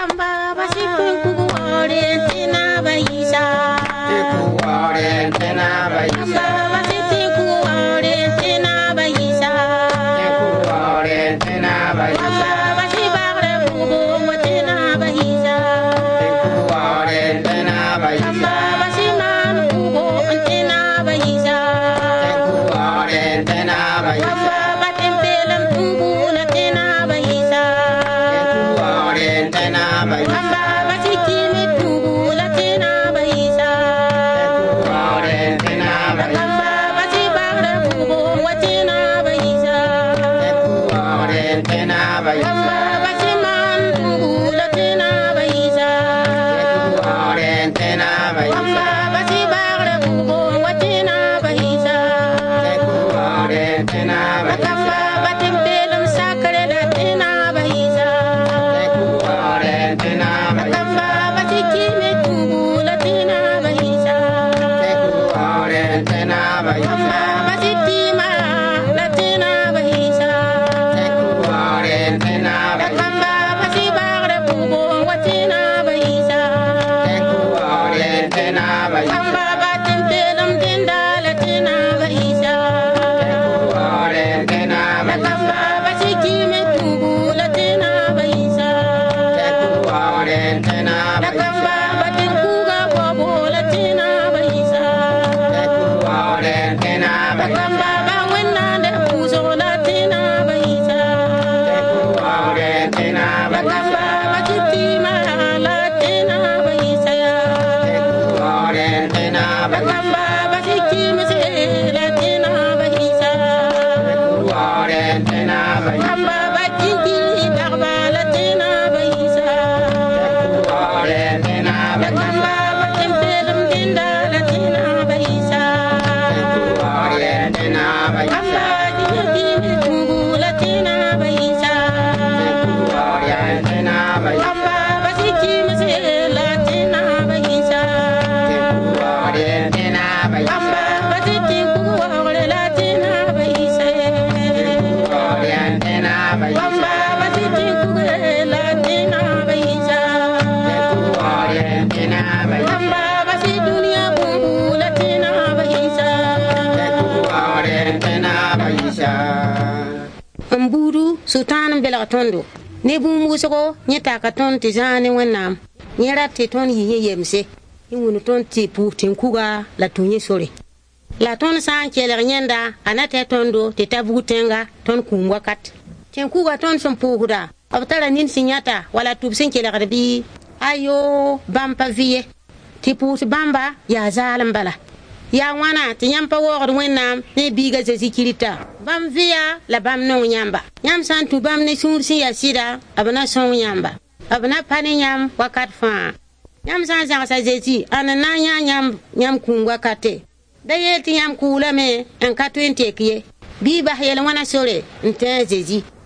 Bakamba basitin kuwore tina bayisa. Kuwore tina bayisa. Basitin kuwore tina bayisa. Kuwore tina bayisa. Basibare kubo tina bayisa. Kuwore tina bayisa. Basiman kubo tina bayisa. Kuwore tina bayisa. Batimpelam kubo tina bayisa. Kuwore tina bayisa. Basikimi kubo tina bayisa. Kuwore tina bayisa. Basibare kubo tina bayisa. Kuwore tina bayisa. Basiman kubo tina bayisa. Kuwore tina bayisa. Basibare kubo tina bayisa. Kuwore tina bayisa. Batimpelam sakre tina bayisa. Kuwore tina bayisa. Basikimi kubo tina bayisa. Kuwore tina bayisa. Basitima tina bayisa. Kuwore tina bayisa. Basibare kubo tina bayisa. Kuwore tina bayisa. Batimpelam dindala tina bayisa. Kuwore tina bayisa. Basikimi kubo tina bayisa. Kuwore tina bayisa. Batinkuga bobo tina bayisa. Kuwore tina bayisa. Bawinande puso tina bayisa. Kuwore tina bayisa. Batitima tina bayisa. Kuwore tina bayisa. Basikimi tina bayisa. Kuwore tina bayisa. Batinki barbala tina bayisa. Kuwore tina bayisa. Batimpelam dindala tina bayisa. Kuwore tina bayisa. Batikimi kubo tina bayisa. Kuwore tina bayisa. Basikimi tina bayisa. Kuwore tina bayisa. Batitinku tina bayisa. Kuwore tina bayisa. Batitinku tina bayisa. Kuwore tina bayisa. Basi dunia bumbu tina bayisa. Kuwore tina bayisa. Mburu sultan belga tondo ne bum wusgo ni taka ton ti zane wannam ni ratti ton yi yemse ni wonu ton ti pu tin kuga la tunye sore la ton san keler nyenda anate tondo ti tabu tenga ton kumwa kat tin kuga ton son puhuda abtara nin sinyata wala tub sin keler bi ayo bampa vie ti pu bamba ya zalim bala ya wana ti nyampa wogor wennam ne biga zikirita bam via la bam no nyamba nyam santu bam ne sursi ya sida abana son nyamba abana pane nyam wakat fa nyam san san sa zeti anana nyam kungwa kate da yeti nyam kula me en katwente kiye bi ba yel wana sore nte zezi